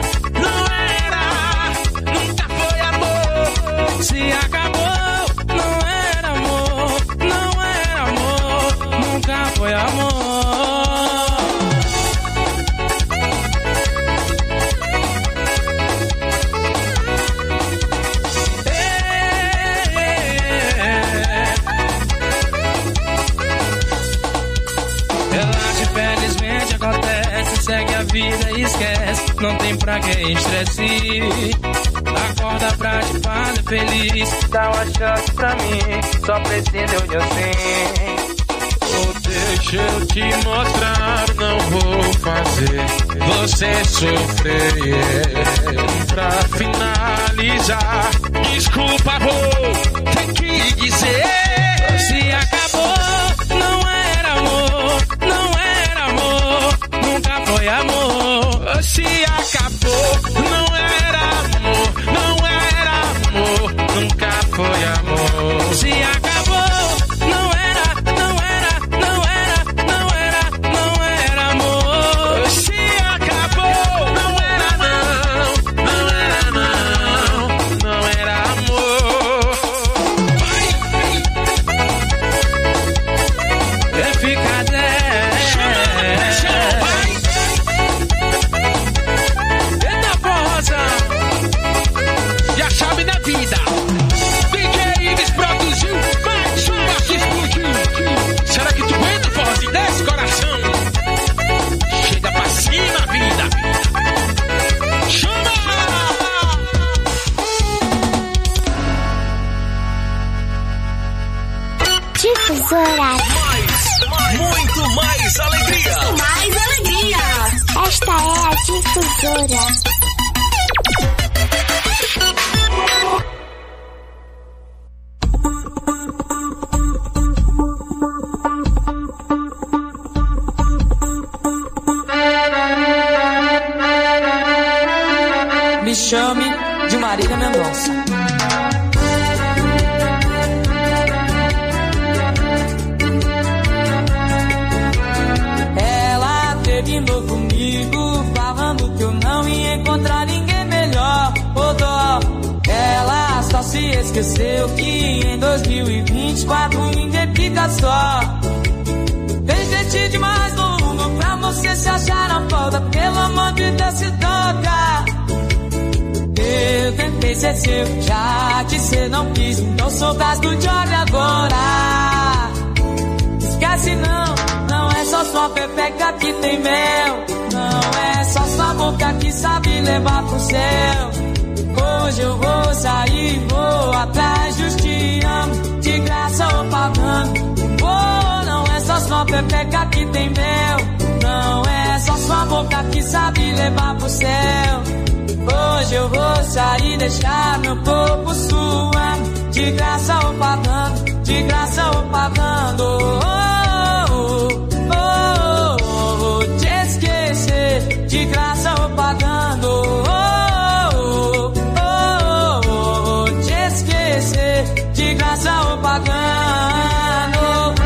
Speaker 1: nunca foi amor. Se acabou, não era amor, nunca foi amor. Segue a vida e esquece, não tem pra que estresse. Acorda pra te fazer feliz, dá uma chance pra mim, só preciso de assim. Oh, deixa eu te mostrar, não vou fazer você sofrer. Pra finalizar, desculpa, vou ter que dizer: se acabou, não era amor, não era amor, nunca foi amor. Se acabou, não era amor, não era amor, nunca foi amor. Se acabou, não era, não era, não era, não era, não era amor. Se acabou, não era não, não era não, não era amor. Vai, fica dez. E a chave da vida. DJ Ives produziu, mais um baixo explodiu. Será que tu aguenta, voz desse coração? Chega pra cima, vida. Chama!
Speaker 2: Difusora.
Speaker 16: Muito mais alegria.
Speaker 2: Mais alegria. Esta é a Difusora.
Speaker 23: Me chame de Marília Mendonça. Ela terminou comigo, falando que eu não ia encontrar ninguém melhor. Ô dó, ela só se esqueceu que em 2024 ninguém fica só. Tem gente demais no mundo pra você se achar na falta. Pelo amor de Deus, se toca. Eu tentei ser seu, já que cê não quis, então sou gás do job agora. Esquece não, não é só sua pepeca que tem mel. Não é só sua boca que sabe levar pro céu. Hoje eu vou sair, vou atrás dos te amo, de graça ou pagando. Oh, não é só sua pepeca que tem mel. Não é só sua boca que sabe levar pro céu. Hoje eu vou sair e deixar meu corpo suando, de graça ou pagando, de graça ou pagando. Oh, oh, oh, oh, te esquecer, de graça ou pagando. de graça ou pagando.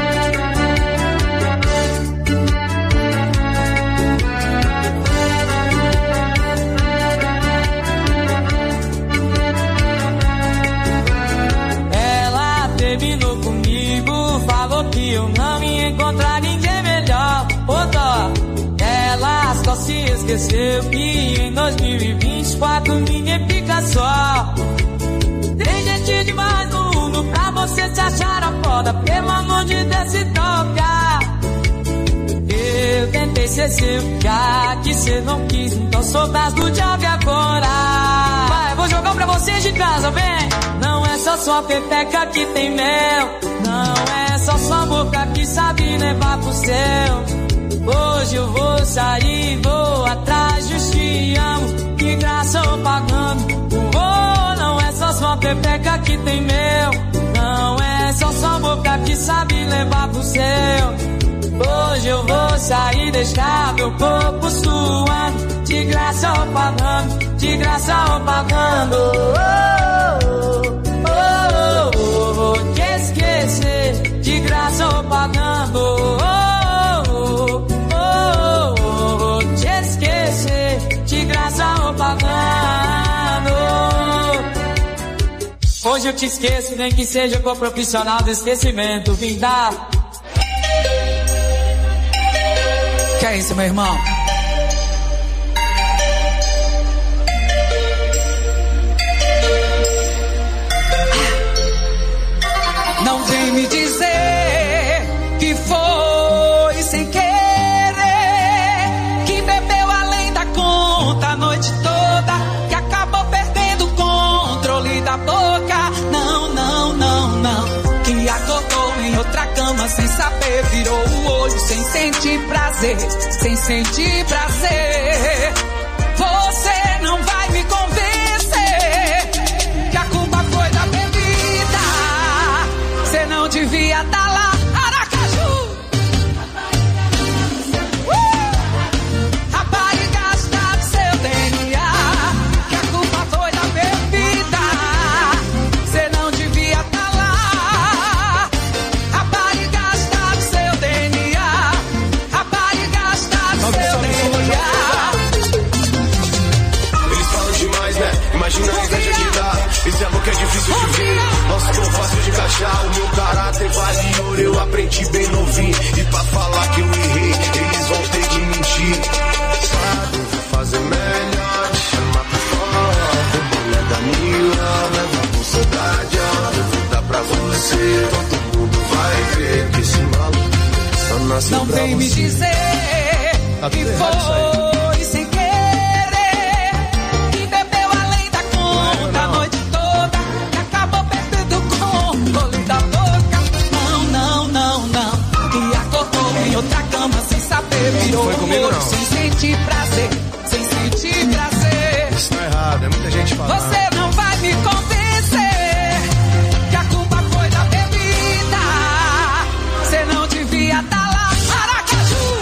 Speaker 23: Ela terminou comigo, falou que eu não ia encontrar ninguém melhor. Ô dó, ela só se esqueceu que em 2024 ninguém fica só. Tem gente demais no mundo pra você se achar a foda. Pelo amor de Deus, se toca. Eu tentei ser seu, já que cê não quis, então sou das do diabo agora. Vai, vou jogar pra vocês de casa, vem. Não é só sua pepeca que tem mel, não é só sua boca que sabe levar pro céu. Hoje eu vou sair, vou atrás de te amo, de graça ou pagando. Não é só sua pepeca que tem mel, não é só sua boca que sabe levar pro céu. Hoje eu vou sair, deixar meu corpo suando, de graça ou pagando, de graça ou pagando. Te esquecer, de graça ou pagando. Te esquecer, de graça ou pagando. Hoje eu te esqueço, nem que seja com o profissional do esquecimento. Vim dar. Que é isso, meu irmão? Não vem me dizer que foi sem querer, que bebeu além da conta a noite toda, que acabou perdendo o controle da boca. Não, não, não, não. Que acordou em outra cama sem saber, virou o olho sem sentir prazer, sem sentir prazer. Você não vai me convencer que a culpa foi da bebida. Você não devia estar lá, Aracaju. Rapariga está no seu DNA, que a culpa foi da bebida. Você não devia estar lá. Rapariga está no seu DNA, rapariga está no seu DNA.
Speaker 4: Eles falam demais, né? Imagina a inveja que dá. Esse amor que é difícil de ver, nosso corpo fácil de encaixar. O meu caráter vale ouro, eu aprendi bem novinho. E pra falar que eu errei, eles vão ter que mentir. Sabe, vou fazer melhor, chamar pra fora. Mulher da minha, leva com saudade. Vou dar pra você, todo mundo vai ver que esse maluco só nasceu
Speaker 23: não
Speaker 4: pra
Speaker 23: vem me
Speaker 4: você.
Speaker 23: dizer que foi sem querer, que bebeu além da conta a noite toda, que acabou perdendo o controle da boca. Não, não, não, não. Que acordou em outra cama sem saber, virou o olho sem sentir prazer, sem sentir prazer.
Speaker 4: Isso tá errado, é muita gente falando.
Speaker 23: Você não vai me convencer que a culpa foi da bebida. Você não devia estar lá, Aracaju.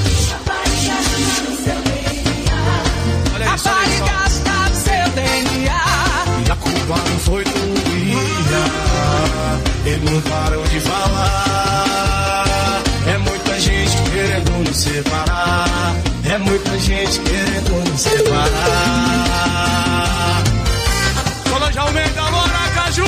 Speaker 23: Rapariga está no seu DNA.
Speaker 4: E a culpa não foi tua, eles não param de falar. É muita gente querendo nos separar, é muita gente querendo nos separar. Solange Almeida, alô Aracaju.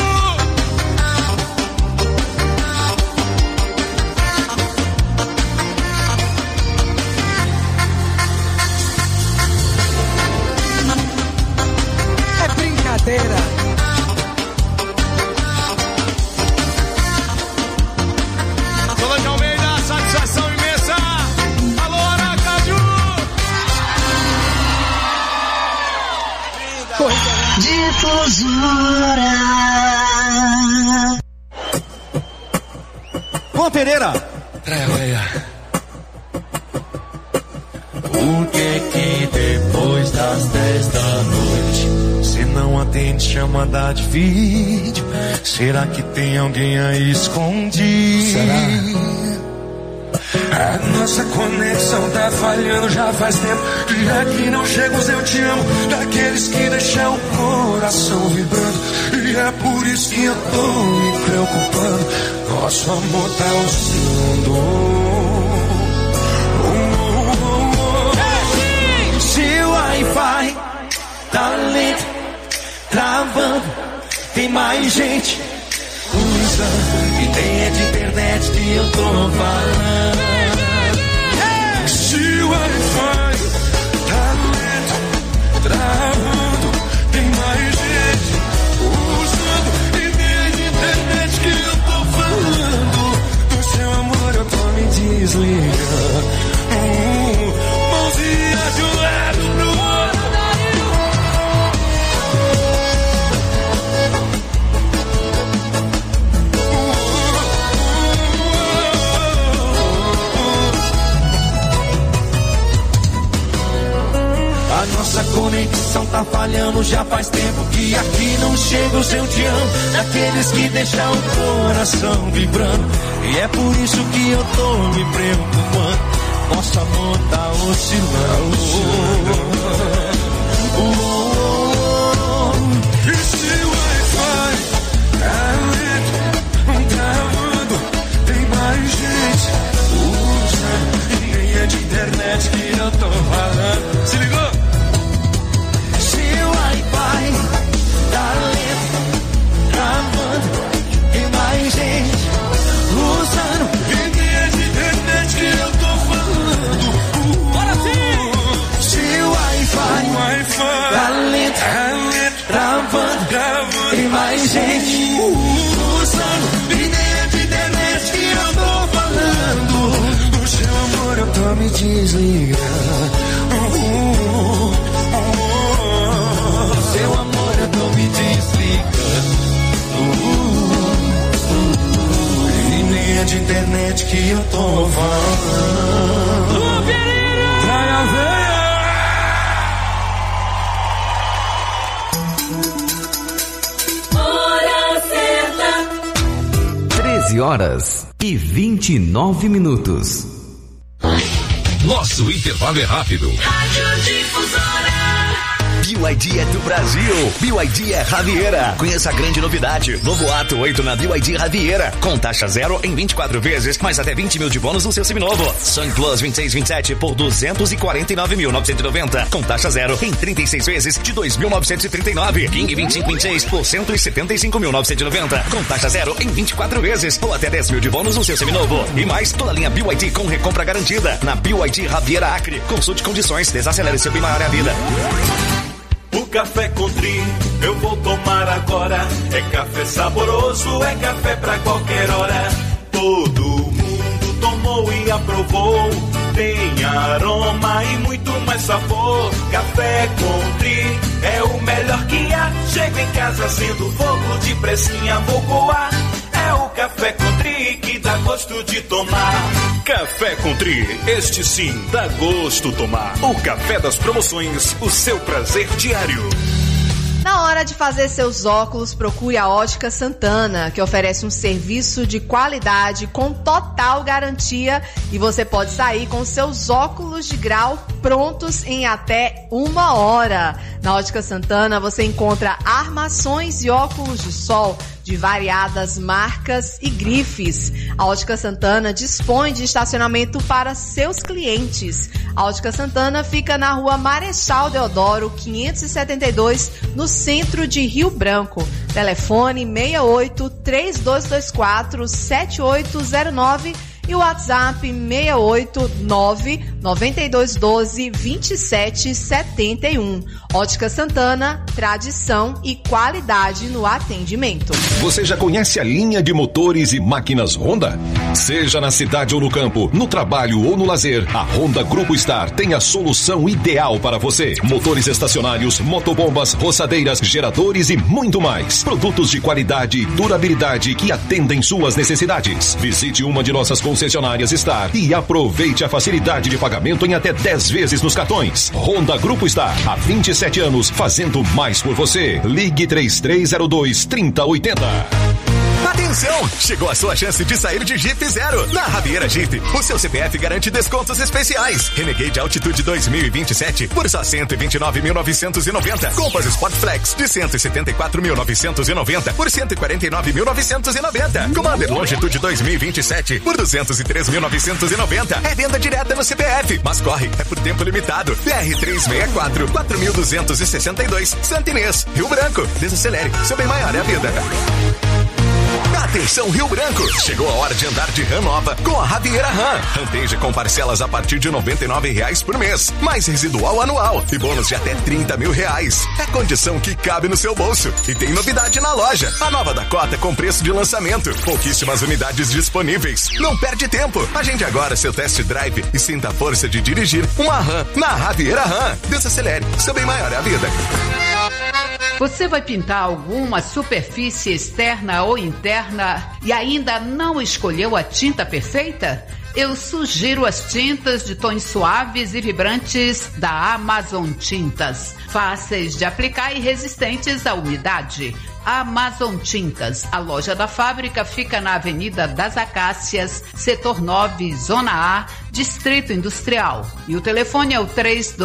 Speaker 23: É brincadeira.
Speaker 4: Solange Almeida, satisfação imensa. Alô Aracaju.
Speaker 5: Difusora.
Speaker 6: Juan Pereira.
Speaker 22: Por que depois das 10 da noite você não atende chamada de vídeo? Será que tem alguém aí escondido?
Speaker 6: Será?
Speaker 22: A nossa conexão tá falhando já faz tempo. E aqui não chega os eu te amo, daqueles que deixam o coração vibrando. E é por por isso que eu tô me preocupando. Nosso amor tá oscilando.
Speaker 3: Seu Wi-Fi tá lento, travando. Tem mais gente usando. E tem é de internet que eu tô falando.
Speaker 22: Seu Wi-Fi tá lento, travando. Tem mais gente usando. E tem é de internet que eu tô falando. Do seu amor eu tô me desligando. Mãozinha de um lado pro outro.
Speaker 3: A nossa conexão tá falhando já faz tempo. Que aqui não chega o seu te amo, daqueles que deixam o coração vibrando. E é por isso que eu tô me preocupando. Nosso amor tá oscilando.
Speaker 22: E se o Wi-Fi tá lento, travando, tem mais gente usando. E nem é de internet que eu tô falando. Se ligou?
Speaker 3: Se o Wi-Fi tá lento, travando, tem mais gente usando.
Speaker 22: E nem é de internet que eu tô falando.
Speaker 3: Bora sim! Se o Wi-Fi tá lento, travando, tem mais gente usando.
Speaker 22: E nem é de internet que eu tô falando. O seu amor eu tô me desligando.
Speaker 3: Seu amor eu tô me desligando.
Speaker 22: E nem é de internet que eu tô falando. Traga a veia.
Speaker 18: 13h29.
Speaker 7: Nosso intervalo é rápido.
Speaker 16: BYD é do Brasil. BYD é Riviera. Conheça a grande novidade. Novo Ato 8 na BYD Riviera. Com taxa zero em 24 vezes, mais até 20 mil de bônus no seu seminovo. Sun Plus 2627 por 249.990. Com taxa zero em 36 vezes de 2.939. King 2526 por 175.990. Com taxa zero em 24 vezes, ou até 10 mil de bônus no seu seminovo. E mais, toda a linha BYD com recompra garantida. Na BYD Riviera Acre. Consulte condições, desacelere seu bem maior a vida.
Speaker 15: O café Country eu vou tomar agora. É café saboroso, é café pra qualquer hora. Todo mundo tomou e aprovou. Tem aroma e muito mais sabor. Café Country é o melhor que há. Chego em casa sendo fogo de pressinha, vou coar. É o Café Country que dá gosto de tomar.
Speaker 7: Café Country, este sim dá gosto tomar. O café das promoções, o seu prazer diário.
Speaker 5: Na hora de fazer seus óculos, procure a Ótica Santana, que oferece um serviço de qualidade com total garantia e você pode sair com seus óculos de grau prontos em até 1 hora. Na Ótica Santana você encontra armações e óculos de sol de variadas marcas e grifes. A Ótica Santana dispõe de estacionamento para seus clientes. A Ótica Santana fica na rua Marechal Deodoro, 572, no centro de Rio Branco. Telefone 68 3224 7809 e o WhatsApp 689 9212 2771. Ótica Santana, tradição e qualidade no atendimento.
Speaker 6: Você já conhece a linha de motores e máquinas Honda? Seja na cidade ou no campo, no trabalho ou no lazer, a Honda Grupo Star tem a solução ideal para você. Motores estacionários, motobombas, roçadeiras, geradores e muito mais. Produtos de qualidade e durabilidade que atendem suas necessidades. Visite uma de nossas concessionárias Star e aproveite a facilidade de pagamento em até 10 vezes nos cartões. Honda Grupo Star, há 27 anos, fazendo mais por você. Ligue 3302-3080.
Speaker 21: Atenção! Chegou a sua chance de sair de Jeep Zero. Na Rabiera Jeep, o seu CPF garante descontos especiais. Renegade Altitude 2027 por só 129.990. Compass Sport Flex de 174.990 por 149.990. Commander Longitude 2027 por 203.990. É venda direta no CPF, mas corre, é por tempo limitado. BR-364, 4.262, Santa Inês, Rio Branco. Desacelere, seu bem maior é a vida. Atenção Rio Branco, chegou a hora de andar de RAM nova com a Rabiera RAM. Ranteja com parcelas a partir de R$ 99,00 por mês, mais residual anual e bônus de até R$30 mil. É condição que cabe no seu bolso. E tem novidade na loja, a nova Dakota com preço de lançamento, pouquíssimas unidades disponíveis. Não perde tempo, agende agora seu test drive e sinta a força de dirigir uma RAM na Rabiera RAM. Desacelere, seu bem maior é a vida.
Speaker 10: Você vai pintar alguma superfície externa ou interna e ainda não escolheu a tinta perfeita? Eu sugiro as tintas de tons suaves e vibrantes da Amazon Tintas. Fáceis de aplicar e resistentes à umidade. Amazon Tintas. A loja da fábrica fica na Avenida das Acácias, Setor 9, Zona A, Distrito Industrial. E o telefone é o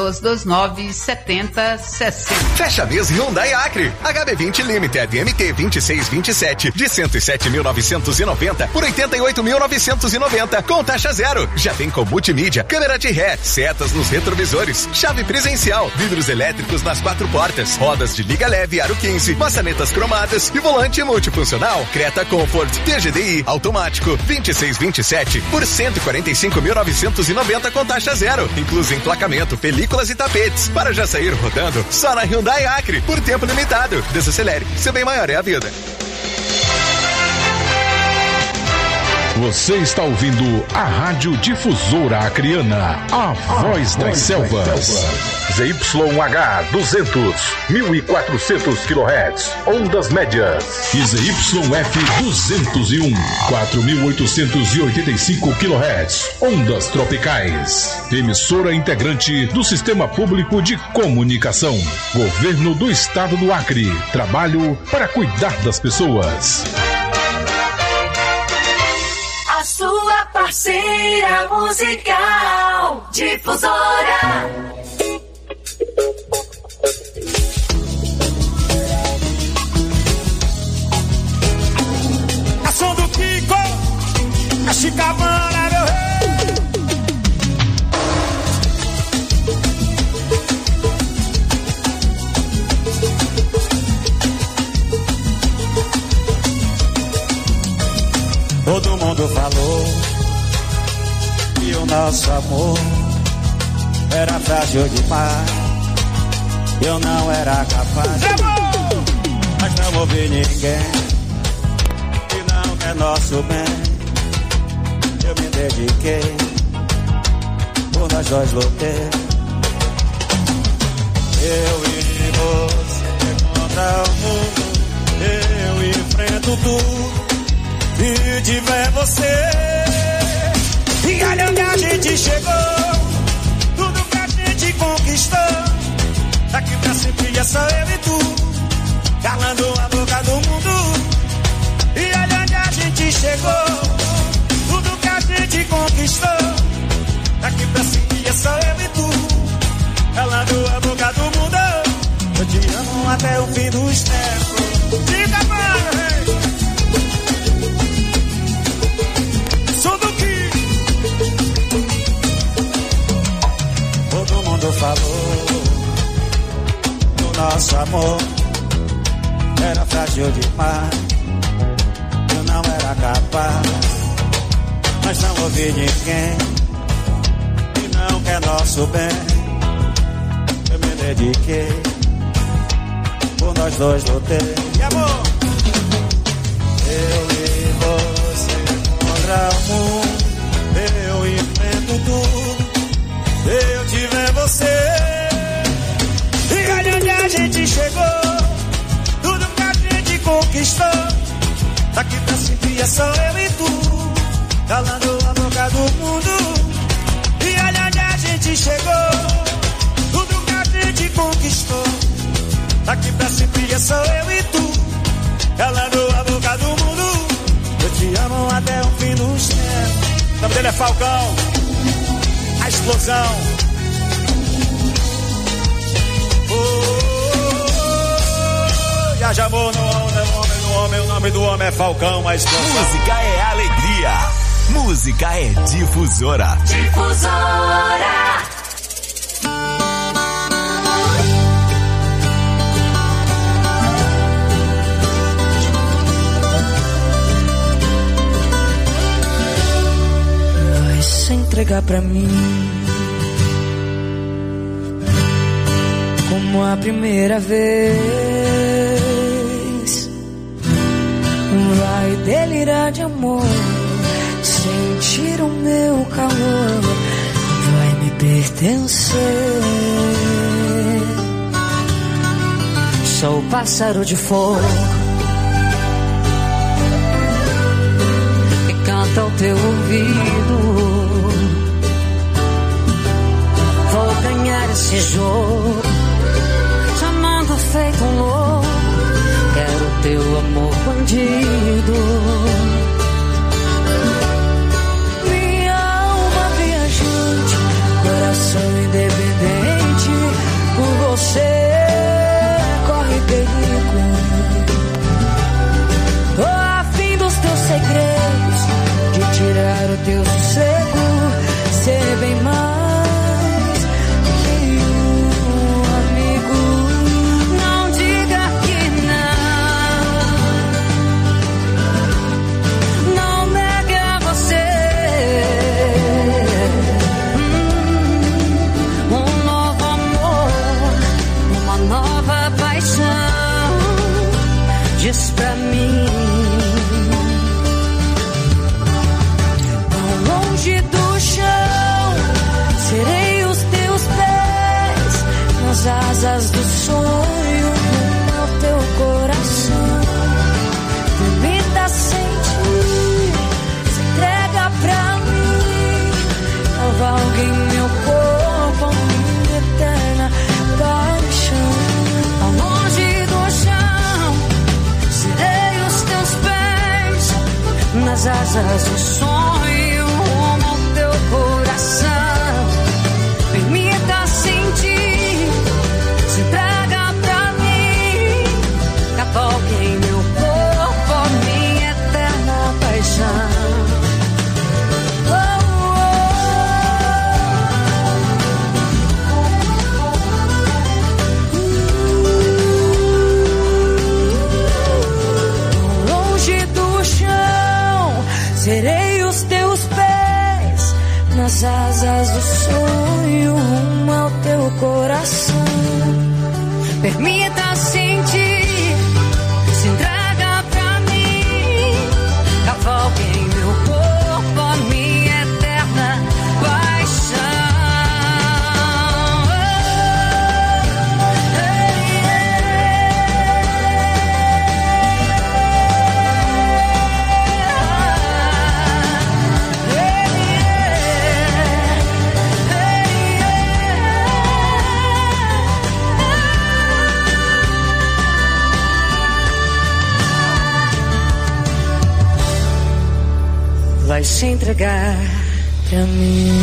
Speaker 10: 3229-7060.
Speaker 21: Fecha mês Hyundai Acre. HB20 Limited MT 2627 de 107.990 por 88.990 com taxa zero. Já vem com multimídia, câmera de ré, setas nos retrovisores, chave presencial, vidros elétricos nas 4 portas, rodas de liga leve aro 15, maçanetas cromadas e volante multifuncional. Creta Comfort TGDI automático 2627 por 145.990 com taxa zero, incluso emplacamento, películas e tapetes. Para já sair rodando, só na Hyundai Acre, por tempo limitado. Desacelere, seu bem maior é a vida.
Speaker 7: Você está ouvindo a Rádio Difusora Acreana, a voz das selvas. ZYH 200, 1400 kHz, ondas médias. E ZYF 201, 4885 kHz, ondas tropicais. Emissora integrante do Sistema Público de Comunicação. Governo do Estado do Acre. Trabalho para cuidar das pessoas.
Speaker 17: A sua parceira musical, Difusora.
Speaker 22: A som do Kiko, a Chicabana, meu rei. Todo mundo falou que o nosso amor era frágil demais. Eu não era capaz, mas não ouvi ninguém que não quer nosso bem. Eu me dediquei, por nós dois lutei. Eu e você contra o mundo, eu enfrento tudo. Se tiver você, e olha onde a gente chegou, tudo que a gente conquistou, daqui pra sempre é só eu e tu, calando a boca do mundo. E olha onde a gente chegou, tudo que a gente conquistou, daqui pra sempre é só eu e tu, calando a boca do mundo. Eu te amo até o fim dos tempos. Diga, mano, todo mundo falou que o nosso amor era frágil demais. Eu não era capaz, mas não ouvi ninguém que não quer nosso bem. Eu me dediquei, por nós dois lutei. E amor, eu e você contra o mundo, eu enfrento tudo. Eu tiver você, e olha onde a gente chegou, tudo que a gente conquistou, daqui pra sempre é só eu e tu, calando a boca do mundo. E olha onde a gente chegou, tudo que a gente conquistou, daqui pra sempre é só eu e tu, calando a boca do mundo.
Speaker 11: Falcão, a explosão. De amor no homem, o nome do homem é Falcão, a explosão.
Speaker 21: Música é alegria, música é difusora.
Speaker 17: Difusora.
Speaker 23: Vai se entregar pra mim como a primeira vez. Vai delirar de amor, sentir o meu calor, vai me pertencer. Sou pássaro de fogo que canta ao teu ouvido. Vou ganhar esse jogo, chamando feito um louco. Quero teu amor bandido. Minha alma viajante, coração independente, por você corre perigo. Tô afim dos teus segredos, de tirar o teu sossego, ser bem mais. Diz pra mim, tão longe do chão, serei os teus pés, nas asas do sonho, no teu coração. Permita sentir, se entrega pra mim, cavalga em meu corpo, a minha eterna paixão. Tão longe do chão, serei os teus pés, nas asas do sonho, rumo ao teu coração. Permita sentir, se entrega pra mim, cavalgue em meu corpo, a minha eterna paixão. Serei os teus pés, nas asas do sonho, rumo ao teu coração. Permita sentir, se entrega pra mim, cavalgue em meu corpo, a minha eterna paixão. Vai se entregar pra mim.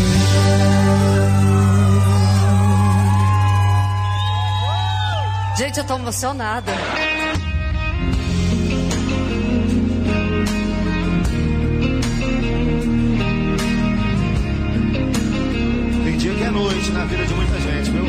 Speaker 23: Gente, eu tô emocionada.
Speaker 3: Tem dia que é noite na vida de muita gente, viu?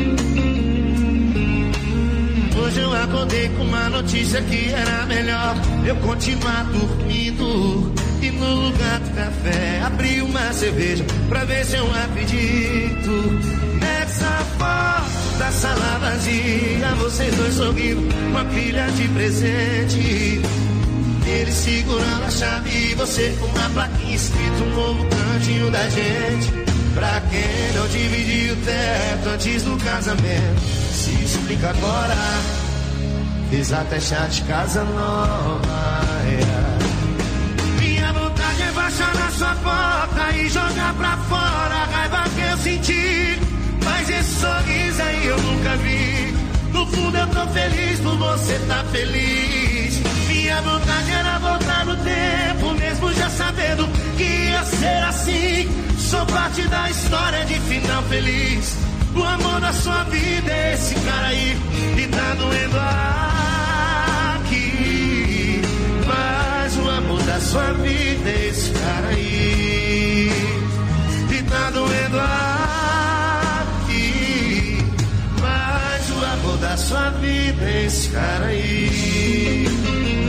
Speaker 3: Hoje eu acordei com uma notícia que era melhor eu continuar dormindo. E no lugar do café abri uma cerveja pra ver se eu acredito. Nessa foto da sala vazia, vocês dois sorrindo com a pilha de presente. Ele segurando a chave e você com uma plaquinha escrito um novo cantinho da gente. Pra quem não dividiu o teto antes do casamento, se explica agora. Fiz até chá de casa nova, Minha vontade é baixar na sua porta e jogar pra fora a raiva que eu senti. Mas esse sorriso aí eu nunca vi. No fundo eu tô feliz por você tá feliz. Minha vontade era voltar no tempo, mesmo já sabendo que ia ser assim. sou parte da história de final feliz. O amor da sua vida é esse cara aí. E tá doendo aqui. Mas o amor da sua vida é esse cara aí. E tá doendo aqui. Mas o amor da sua vida é esse cara aí.